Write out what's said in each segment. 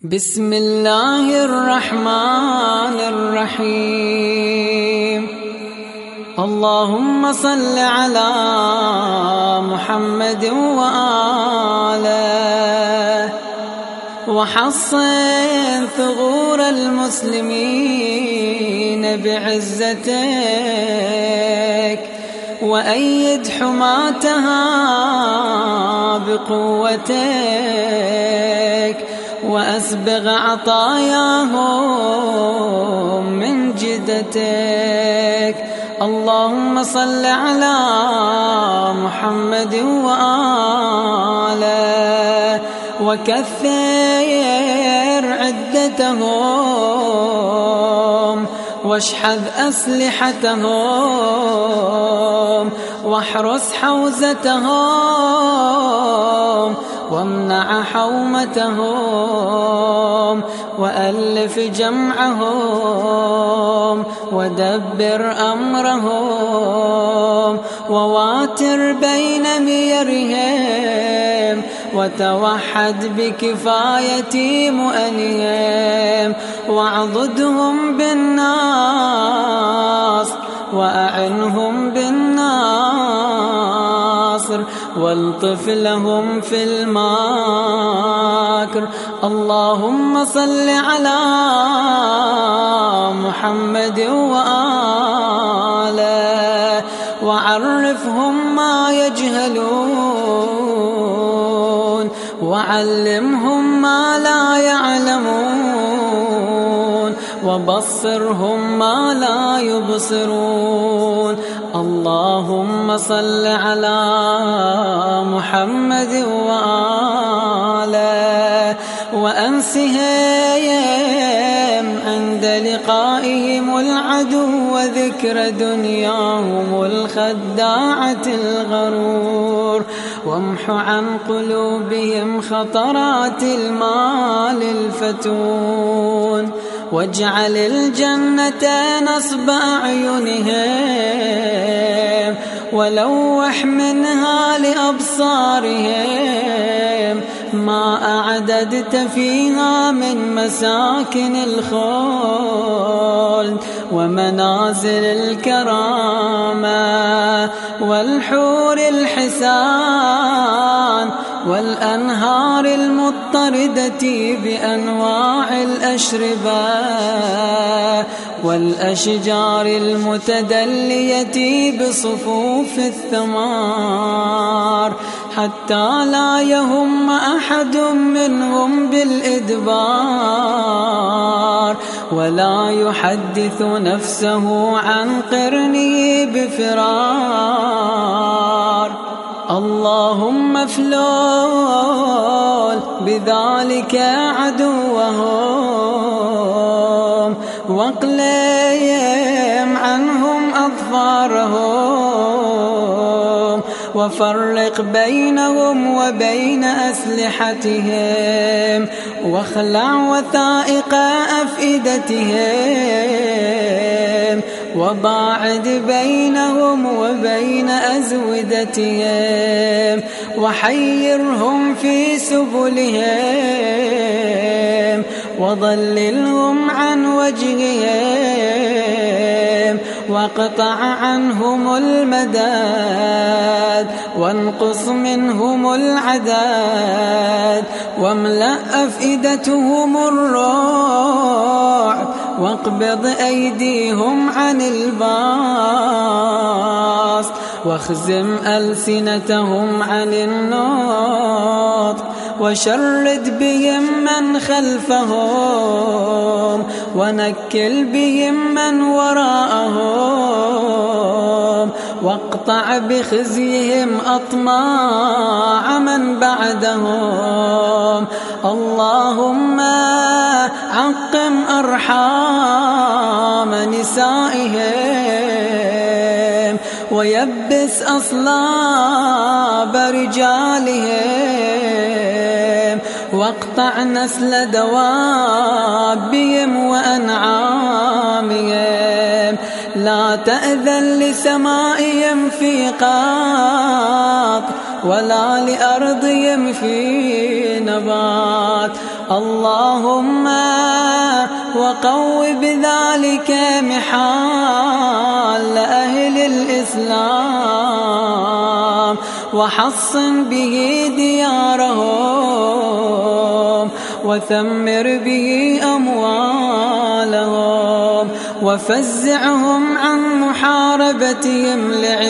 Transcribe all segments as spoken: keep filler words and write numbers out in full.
بسم الله الرحمن الرحيم. اللهم صل على محمد وآله وحصن ثغور المسلمين بعزتك وأيد حماتها بقوتك وأسبغ عطاياهم من جدتك. اللهم صل على محمد وآله وكثر عدتهم واشحذ أسلحتهم واحرس حوزتهم وامنع حومتهم وألف جمعهم ودبر أمرهم وواتر بين ميرهم وتوحد بكفاية مؤنهم واعضدهم بالناصر وأعنهم بالناصر والطف لهم في الماكر. اللهم صل على محمد وآله وعرفهم ما يجهلون وعلمهم ما لا يعلمون وبصرهم ما لا يبصرون. اللهم صل على محمد وآله وأنسهم عند لقائهم العدو وذكر دنياهم الخداعة الغرور وامح عن قلوبهم خطرات المال الفتون واجعل الجنة نصب أعينهم ولوح منها لأبصارهم ما أعددت فيها من مساكن الخلد ومنازل الكرامة والحور الحسان والأنهار المضطردة بأنواع الأشربة والأشجار المتدلية بصفوف الثمار حتى لا يهم أحد منهم بالإدبار ولا يحدث نفسه عن قرنه بفرار. اللهم افلول بذلك عدوهم واقلم عنهم أظفارهم وفرق بينهم وبين أسلحتهم واخلع وثائق أفئدتهم وباعد بينهم وبين أزودتهم وحيرهم في سبلهم وضللهم عن وجههم واقطع عنهم المداد وانقص منهم العداد واملأ أفئدتهم الرعب واقبض أيديهم عن الباس واخزم ألسنتهم عن النطق وشرد بهم من خلفهم ونكل بهم من وراءهم واقطع بخزيهم أطماع من بعدهم. اللهم عقم أرحام نسائهم ويبس أصلاب رجالهم واقطع نسل دوابهم وأنعامهم لا تأذن لسمائهم في قاط ولا لأرضهم في نبات اللهم وقو بذلك محال أهل الإسلام، وحصن به ديارهم، وثمر به أموالهم، وفزعهم عن محاربتهم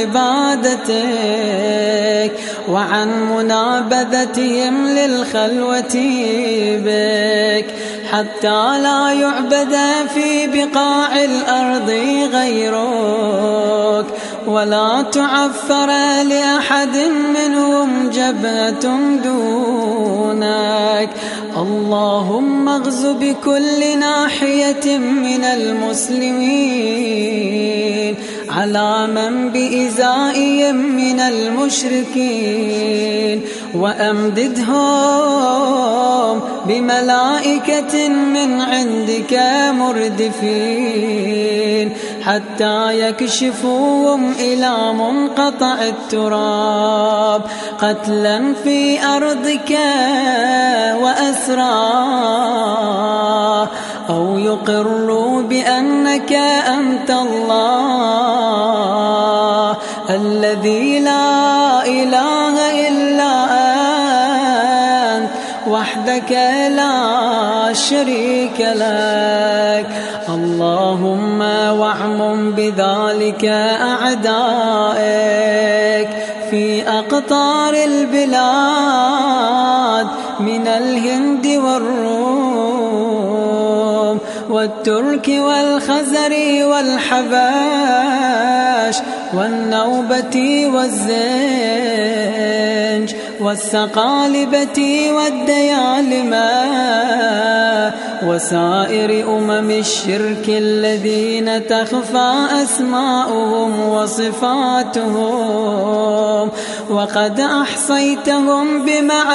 لعبادتك، وعن منابذتهم للخلوة بك، حتى لا يعبد في بقاع الأرض غيرك، ولا تعفر لأحد منهم جبهة دونك. اللهم اغز بكل ناحية من المسلمين على من بإزائهم من المشركين، وأمددهم بملائكة من عندك مردفين، حتى يكشفوهم إلى منقطع التراب، قتلا في أرضك وأسرى، أو يقروا بأنك أنت الله الذي لا إله إلا أنت وحدك لا شريك لك. اللهم واعمم بذلك أعدائك في أقطار البلاد من الهند والروم والترك والخزر والحبش والنوبة والزنج والسقالبة والديالمة وسائر أمم الشرك الذين تخفى أسماؤهم وصفاتهم، وقد أحصيتهم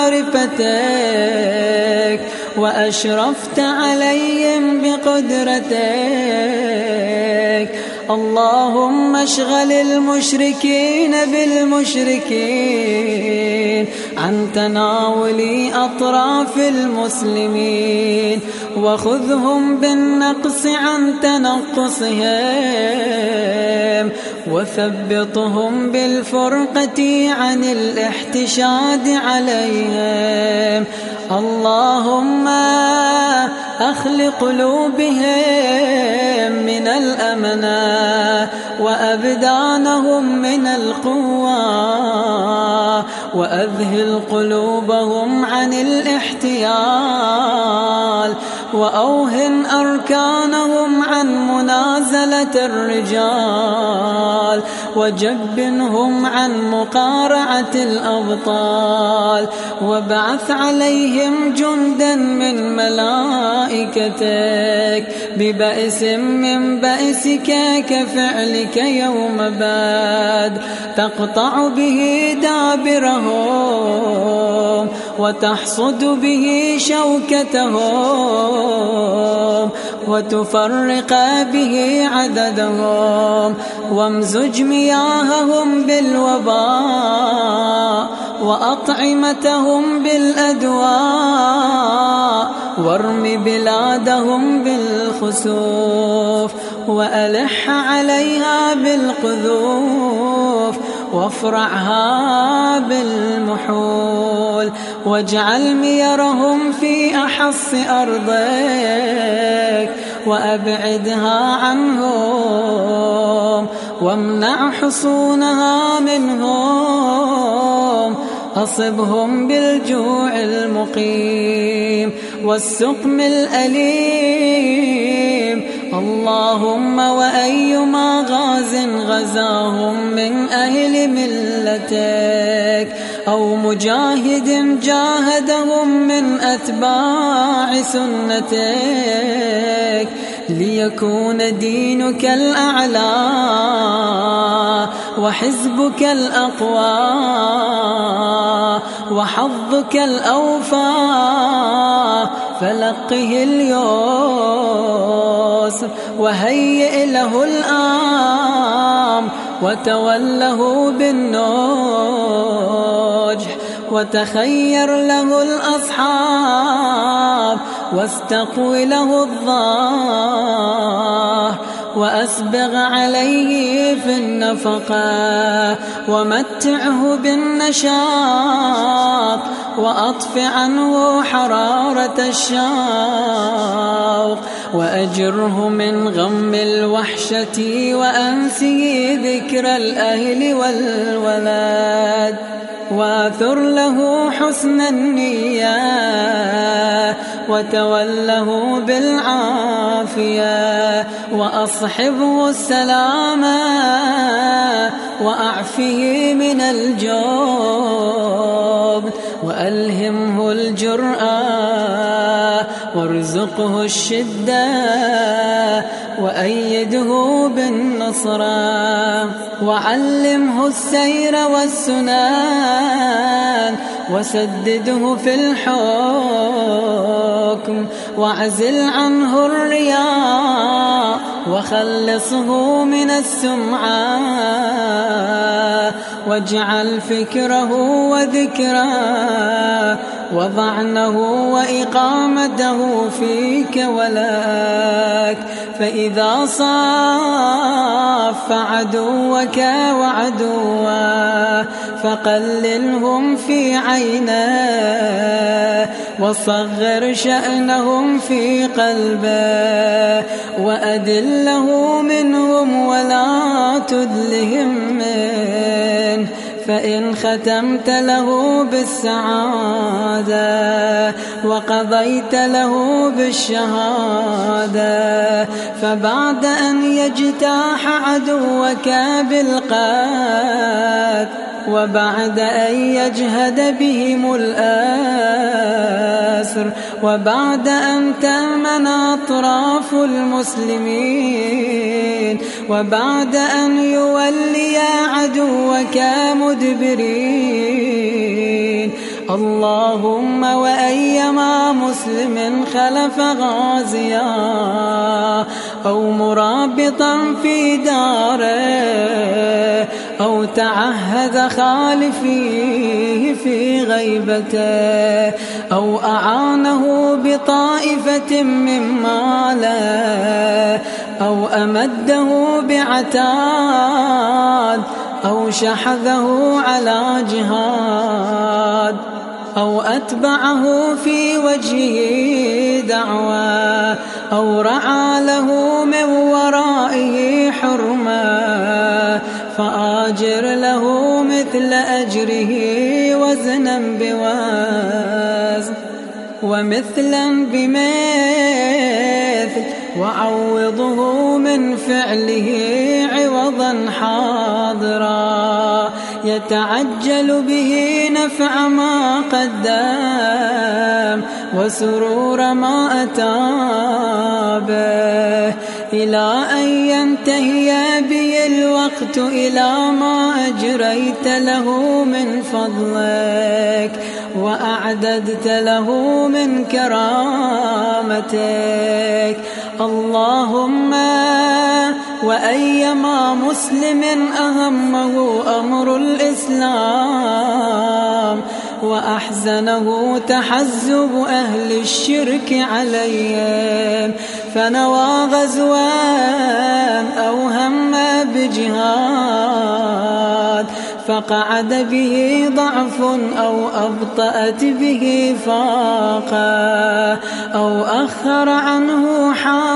بمعرفتك وأشرفت عليهم بقدرتك. اللهم اشغل المشركين بالمشركين عن تناول أطراف المسلمين، وخذهم بالنقص عن تنقصهم، وثبطهم بالفرقة عن الاحتشاد عليهم. اللهم أخل قلوبهم من الأمنة وأبدانهم من القوة، وأذهل قلوبهم عن الاحتيال، وأوهن أركانهم عن منازلة الرجال، وجبنهم عن مقارعة الأبطال، وابعث عليهم جندا من ملائكتك ببأس من بأسك كفعلك يوم باد، تقطع به دابرهم وتحصد به شوكتهم، وتفرق به عددهم، وامزج مياههم بالوباء وأطعمتهم بالأدواء، وارم بلادهم بالخسوف وألح عليها بالقذوف، وافرعها بالمحول، واجعل ميرهم في أحص أرضك وأبعدها عنهم، وامنع حصونها منهم، أصبهم بالجوع المقيم والسقم الأليم. اللهم وأيما غاز غزاهم من أهل ملتك أو مجاهد جاهدهم من أتباع سنتك ليكون دينك الأعلى وحزبك الأقوى وحظك الأوفى، فلقه اليسر وهيئ له الأمر وتوله بالنجح، وتخير له الأصحاب واستقو له الظاه وأسبغ عليه في النفقة ومتعه بالنشاط وأطف عنه حرارة الشوق وأجره من غم الوحشة وأنسه ذكر الأهل والولد واثر له حسن النية وتوله بالعافية وأصحبه السلامة وأعفه من الجوب وألهمه الجرأة وارزقه الشدة وأيده بالنصرة وعلمه السير والسنان وسدده في الحكم وعزل عنه الرياء وخلصه من السمعة واجعل فكره وذكره وضعنه وإقامته فيك ولك فإذا صاف عدوك وعدوه فقللهم في عينه وصغر شأنهم في قلبه وأدله منهم ولا تدلهم منه فإن ختمت له بالسعادة وقضيت له بالشهادة فبعد أن يجتاح عدوك بالقتل وبعد أن يجهد بهم الأسر وبعد أن تأمن أطراف المسلمين وبعد أن يولي عدوك مدبرين اللهم وأيما مسلم خلف غازيا أو مرابطا في داره أو تعهد خالفيه في غيبته أو أعانه بطائفة من ماله أو أمده بعتاد أو شحذه على جهاد أو أتبعه في وجهه دعوة أو رعى له من ورائه حرمة فآجر له مثل أجره وزنا بوزن ومثلا بمثل وعوضه من فعله عوضا حاضرا يتعجل به نفع ما قدم وسرور ما أتى به إلى أن ينتهي بي الوقت إلى ما أجريت له من فضلك وأعددت له من كرامتك اللهم وأيما مسلم أهمه أمر الإسلام وأحزنه تحزب أهل الشرك عليهم فنوى غزوان أو هم بجهاد فقعد به ضعف أو أبطأت به فاقة أو أخر عنه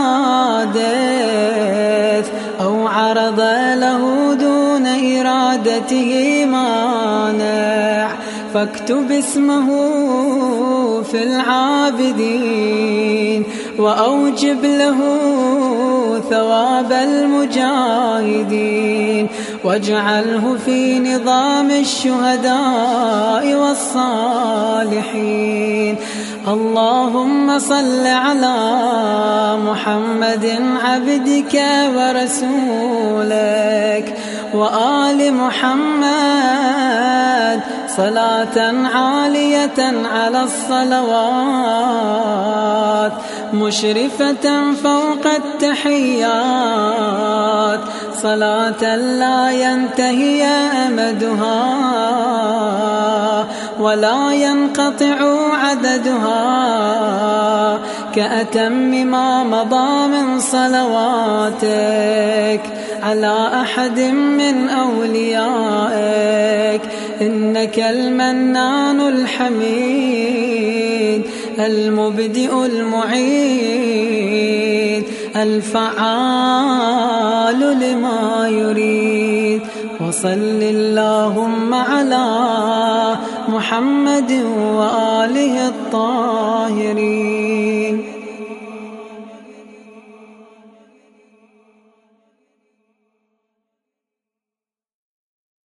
حادث أو عرض له دون إرادته مانع فاكتب اسمه في العابدين وأوجب له ثواب المجاهدين واجعله في نظام الشهداء والصالحين اللهم صل على محمد عبدك ورسولك وآل محمد صلاة عالية على الصلوات مشرفة فوق التحيات صلاة لا ينتهي أمدها ولا ينقطع عددها كأتم ما مضى من صلواتك على أحد من أوليائك. إنك المنان الحميد المبدئ المعيد الفعال لما يريد. وصل اللهم على محمد وآله الطاهرين.